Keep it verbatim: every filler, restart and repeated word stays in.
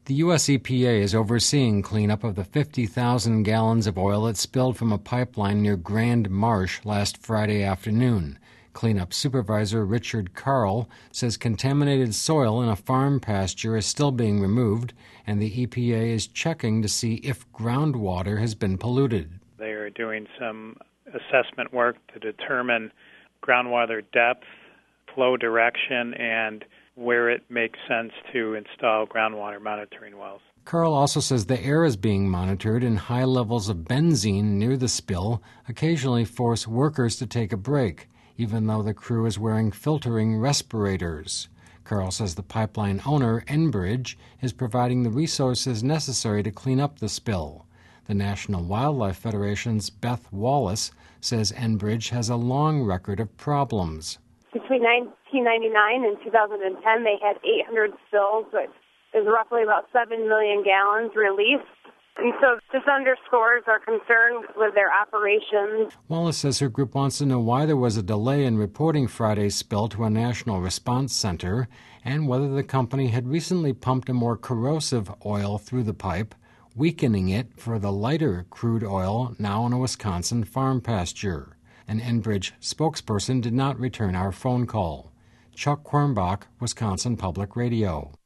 The U S E P A is overseeing cleanup of the fifty thousand gallons of oil that spilled from a pipeline near Grand Marsh last Friday afternoon. Cleanup Supervisor Richard Carl says contaminated soil in a farm pasture is still being removed, and the E P A is checking to see if groundwater has been polluted. They are doing some assessment work to determine groundwater depth, flow direction, and where it makes sense to install groundwater monitoring wells. Carl also says the air is being monitored, and high levels of benzene near the spill occasionally force workers to take a break, even though the crew is wearing filtering respirators. Carl says the pipeline owner, Enbridge, is providing the resources necessary to clean up the spill. The National Wildlife Federation's Beth Wallace says Enbridge has a long record of problems. Between nineteen ninety-nine and two thousand ten, they had eight hundred spills, which is roughly about seven million gallons released. And so this underscores our concern with their operations. Wallace says her group wants to know why there was a delay in reporting Friday's spill to a national response center and whether the company had recently pumped a more corrosive oil through the pipe, weakening it for the lighter crude oil now in a Wisconsin farm pasture. An Enbridge spokesperson did not return our phone call. Chuck Quirmbach, Wisconsin Public Radio.